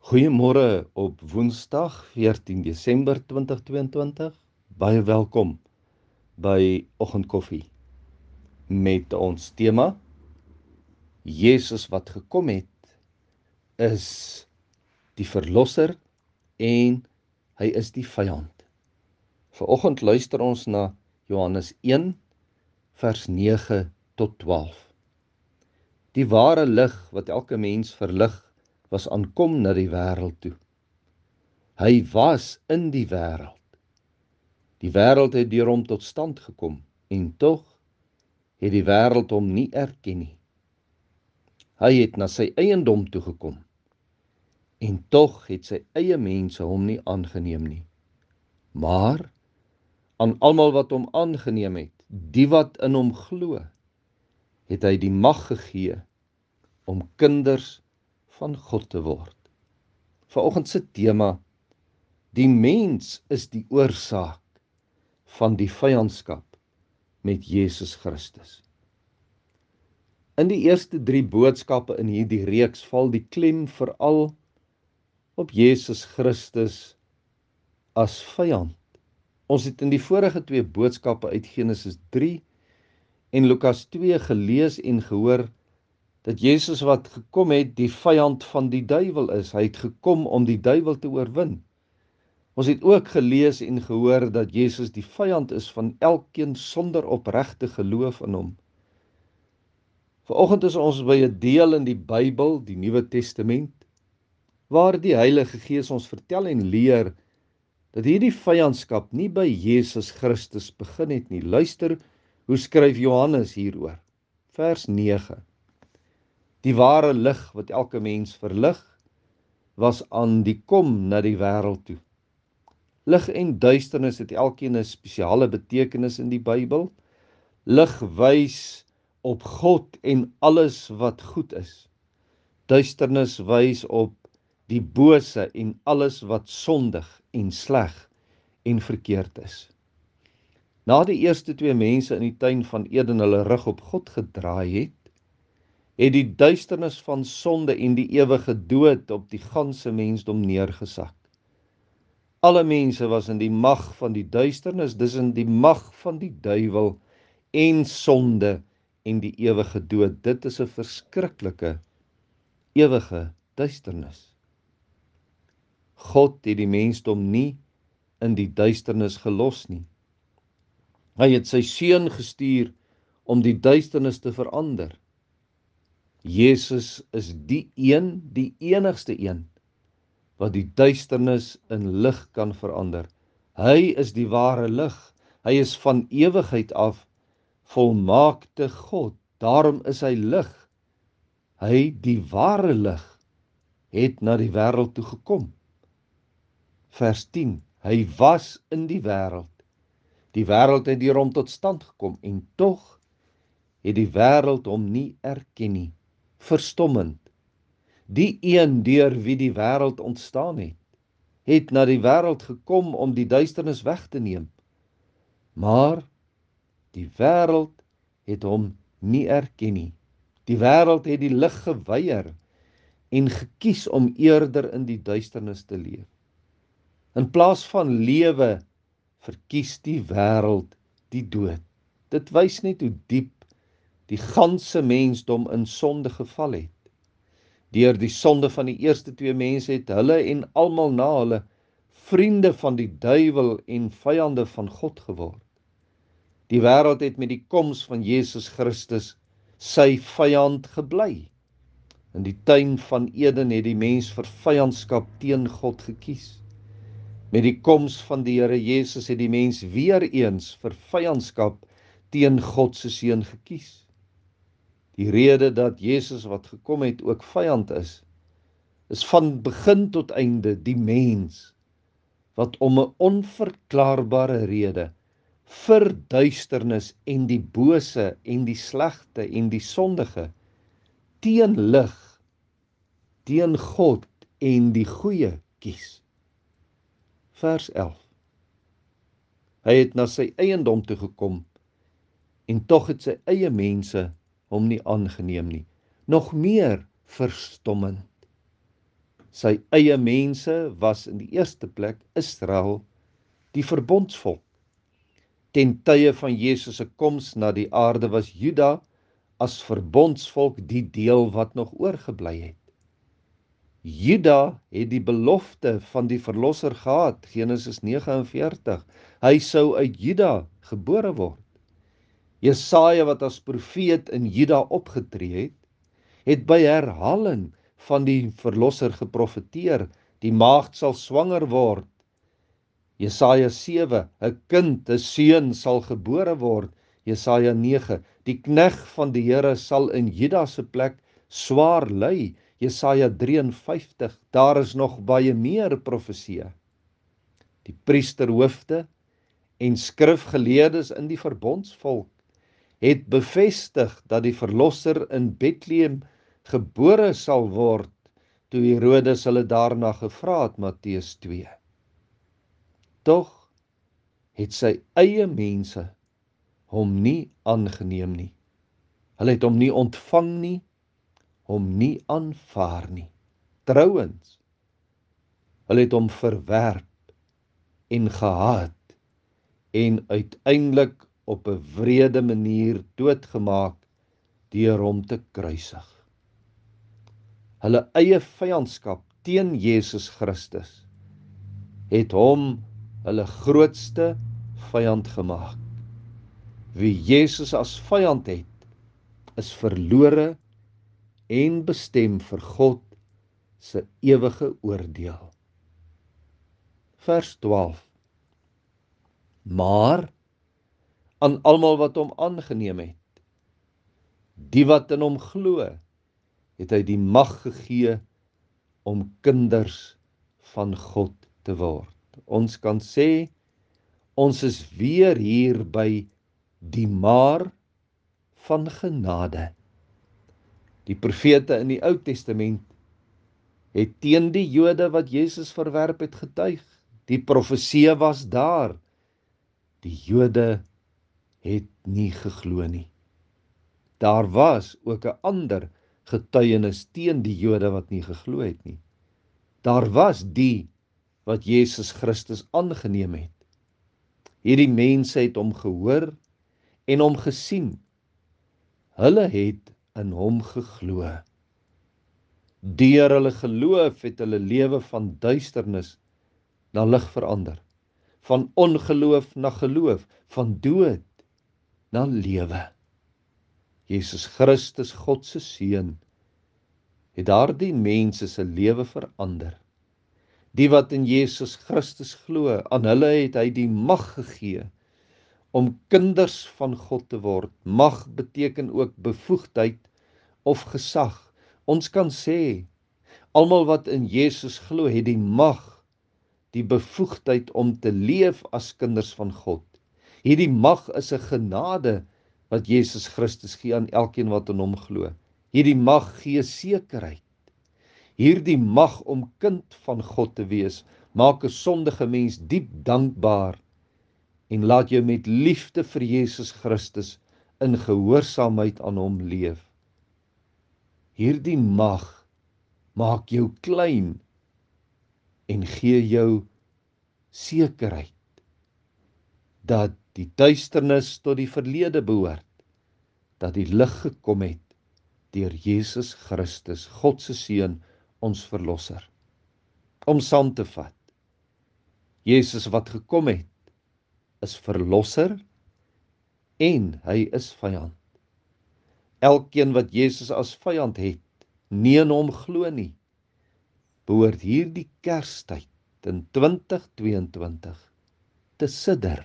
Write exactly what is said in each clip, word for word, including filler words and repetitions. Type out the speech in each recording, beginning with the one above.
Goeiemôre op Woensdag veertien Desember twintig tweeëntwintig. Baie welkom by Oggendkoffie met ons tema Jesus wat gekom het is die verlosser en hy is die vyand. Vanoggend luister ons na Johannes een vers nege tot twaalf. Die ware lig wat elke mens verlig was aankom na die wêreld toe. Hy was in die wêreld. Die wêreld het deur hom tot stand gekom en tog het die wêreld hom nie erken nie. Hy het na sy eiendom toe gekom en tog het sy eie mense hom nie aangeneem nie. Maar aan almal wat hom aangeneem het, die wat in hom glo, het hy die mag gegee om kinders van God te word. Vanoggend se tema: die mens is die oorsaak van die vyandskap met Jesus Christus. In die eerste drie boodskappe in hierdie reeks val die klem veral op Jesus Christus as vyand. Ons het in die vorige twee boodskappe uit Genesis drie en Lukas twee gelees en gehoor dat Jesus wat gekom het die vyand van die duiwel is. Hy het gekom om die duiwel te oorwin. Ons het ook gelees en gehoor dat Jesus die vyand is van elkeen sonder opregte geloof in hom. Vanoggend is ons by 'n deel in die Bybel, die Nuwe Testament, waar die Heilige Gees ons vertel en leer dat hierdie vyandskap nie by Jesus Christus begin het nie. Luister hoe skryf Johannes hieroor. Vers nege. Die ware lig wat elke mens verlig, was aan die kom na die wêreld toe. Lig en duisternis het elkeen 'n spesiale betekenis in die Bybel. Lig wys op God en alles wat goed is. Duisternis wys op die bose en alles wat sondig en sleg en verkeerd is. Na die eerste twee mense in die tuin van Eden hulle rug op God gedraai het, het die duisternis van sonde en die ewige dood op die ganse mensdom neergesak. Alle mense was in die mag van die duisternis, dis in die mag van die duiwel en sonde en die ewige dood. Dit is 'n verskriklike ewige duisternis. God het die mensdom nie in die duisternis gelos nie. Hy het sy seun gestuur om die duisternis te verander. Jesus is die een, die enigste een, wat die duisternis in lig kan verander. Hy is die ware lig. Hy is van ewigheid af volmaakte God. Daarom is hy lig. Hy, die ware lig, het na die wêreld toe gekom. Vers tien. Hy was in die wêreld. Die wêreld het deur hom tot stand gekom en tog het die wêreld hom nie erken nie. Verstommend. Die een deur wie die wêreld ontstaan het, het na die wêreld gekom om die duisternis weg te neem. Maar die wêreld het hom nie erken nie. Die wêreld het die lig geweier en gekies om eerder in die duisternis te leef. In plaas van lewe verkies die wêreld die dood. Dit wys net hoe diep die ganse mensdom in sonde geval het. Deur die sonde van die eerste twee mense het hulle en almal na hulle vriende van die duiwel en vyande van God geword. Die wêreld het met die koms van Jesus Christus sy vyand gebly. In die tuin van Eden het die mens vir vyandskap teen God gekies. Met die koms van die Here Jesus het die mens weer eens vir vyandskap teen God se seun gekies. Die rede dat Jesus wat gekom het ook vyand is, is van begin tot einde die mens wat om 'n onverklaarbare rede vir duisternis en die bose en die slegte en die sondige teen lig, teen God en die goeie kies. Vers elf. Hy het na sy eiendom toe gekom en tog het sy eie mense hom nie aangeneem nie. Nog meer verstommend. Sy eie mense was in die eerste plek Israel, die verbondsvolk. Ten tye van Jesus se koms na die aarde was Juda as verbondsvolk die deel wat nog oorgebly het. Juda het die belofte van die verlosser gehad, Genesis nege en veertig. Hy sou uit Juda gebore word. Jesaja wat as profeet in Juda opgetree het, het by herhaling van die verlosser geprofeteer, die maagd sal swanger word. Jesaja sewe, 'n kind, 'n seun sal gebore word. Jesaja nege, die knegg van die Here sal in Juda se plek swaar ly. Jesaja drie en vyftig, daar is nog baie meer profeseë. Die priesterhoofde en skrifgeleerdes in die verbondsvolk het bevestig dat die verlosser in Bethlehem gebore sal word, toe Herodes hulle daarna gevra het, Matteus twee. Tog het sy eie mense hom nie aangeneem nie. Hulle het hom nie ontvang nie, hom nie aanvaar nie. Trouwens, hulle het hom verwerp en gehaat en uiteindelik op 'n wrede manier doodgemaak deur hom te kruisig. Hulle eie vyandskap teen Jesus Christus het hom hulle grootste vyand gemaak. Wie Jesus as vyand het, is verlore en bestem vir God se ewige oordeel. Vers twaalf. Maar aan almal wat hom aangeneem het, die wat in hom glo, het hy die mag gegee om kinders van God te word. Ons kan sê, ons is weer hier by die maar van genade. Die profete in die Ou Testament het teen die Jode wat Jesus verwerp het getuig. Die profeseë was daar. Die Jode het nie geglo nie. Daar was ook 'n ander getuienis teen die Jode wat nie geglo het nie. Daar was die wat Jesus Christus aangeneem het. Hierdie mense het hom gehoor en hom gesien. Hulle het in hom geglo. Deur hulle geloof het hulle lewe van duisternis na lig verander, van ongeloof na geloof, van dood na lewe. Jesus Christus, God se seun, het daardie mense se lewe verander. Die wat in Jesus Christus glo, aan hulle het hy die mag gegee om kinders van God te word. Mag beteken ook bevoegdheid of gesag. Ons kan sê, almal wat in Jesus glo, het die mag, die bevoegdheid om te leef as kinders van God. Hierdie mag is 'n genade wat Jesus Christus gee aan elkeen wat in hom glo. Hierdie mag gee sekerheid. Hierdie mag om kind van God te wees, maak 'n sondige mens diep dankbaar en laat jou met liefde vir Jesus Christus in gehoorsaamheid aan hom leef. Hierdie mag maak jou klein en gee jou sekerheid dat die duisternis tot die verlede behoort, dat die lig gekom het deur Jesus Christus, God se seun, ons verlosser. Om saam te vat, Jesus wat gekom het, is verlosser en hy is vyand. Elkeen wat Jesus as vyand het, nie in hom glo nie, behoort hierdie Kerstyd in twintig tweeëntwintig te sidder.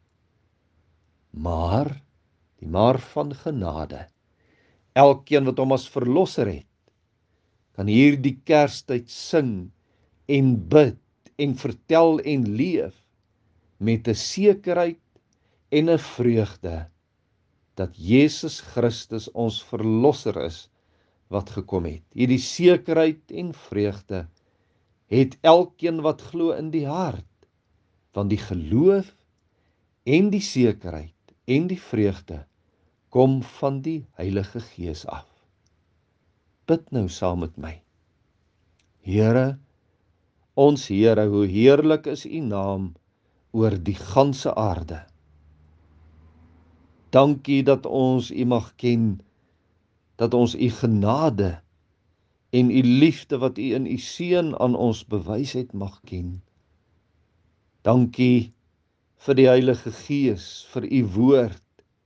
Maar, die maar van genade, elkeen wat hom as verlosser het, kan hierdie Kerstyd sing en bid en vertel en leef met 'n sekerheid en 'n vreugde dat Jesus Christus ons verlosser is wat gekom het. Hierdie sekerheid en vreugde het elkeen wat glo in die hart, want die geloof en die sekerheid en die vreugde kom van die Heilige Gees af. Bid nou saam met my. Here, ons Here, hoe heerlik is U naam oor die ganse aarde. Dankie dat ons U mag ken, dat ons U genade en U liefde wat U in U Seun aan ons bewys het mag ken. Dankie vir die Heilige Gees, vir U woord,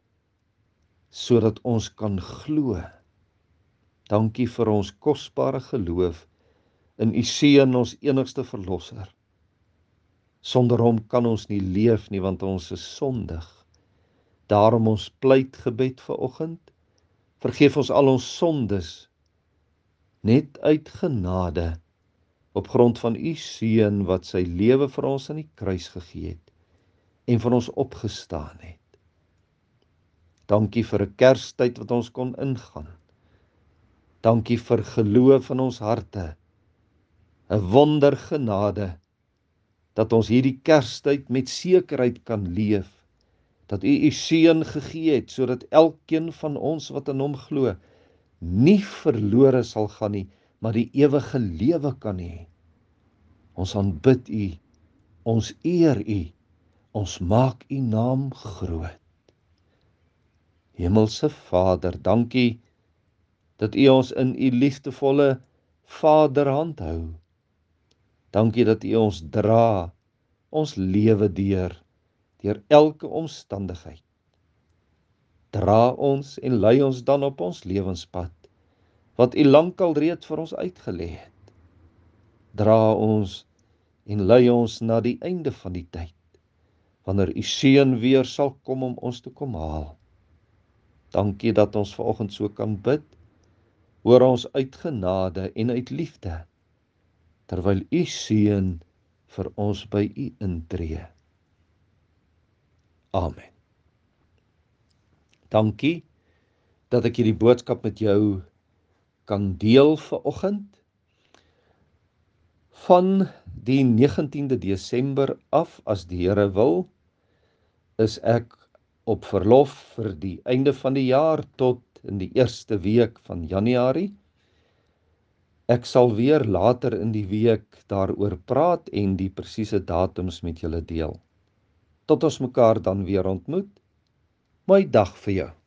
sodat ons kan glo. Dankie vir ons kosbare geloof in U Seun, ons enigste verlosser. Sonder hom kan ons nie leef nie, want ons is sondig. Daarom ons pleitgebed vanoggend, vergeef ons al ons sondes, net uit genade, op grond van U Seun wat sy lewe vir ons aan die kruis gegee het en vir ons opgestaan het. Dankie vir 'n Kerstyd wat ons kon ingaan. Dankie vir geloof in ons harte, 'n wondergenade, dat ons hierdie Kerstyd met sekerheid kan leef, dat U U Seun gegee het, sodat elkeen van ons wat in hom glo, nie verlore sal gaan nie, maar die ewige lewe kan hê. Ons aanbid U, ons eer U, ons maak U naam groot. Hemelse Vader, dankie dat U ons in U liefdevolle Vaderhand hou. Dankie dat U ons dra, ons lewe deur, deur elke omstandigheid. Dra ons en lei ons dan op ons lewenspad, wat U lankal reeds vir ons uitgelê het. Dra ons en lei ons na die einde van die tyd, wanneer U Seun weer sal kom om ons te kom haal. Dankie dat ons vanoggend so kan bid, hoor ons uit genade en uit liefde, terwyl U Seun vir ons by U intree. Amen. Dankie dat ek hierdie boodskap met jou kan deel vanoggend. Van die negentiende Desember af, as die Here wil, is ek op verlof vir die einde van die jaar tot in die eerste week van Januarie. Ek sal weer later in die week daaroor praat en die presiese datums met julle deel. Tot ons mekaar dan weer ontmoet. Mooi dag vir jou.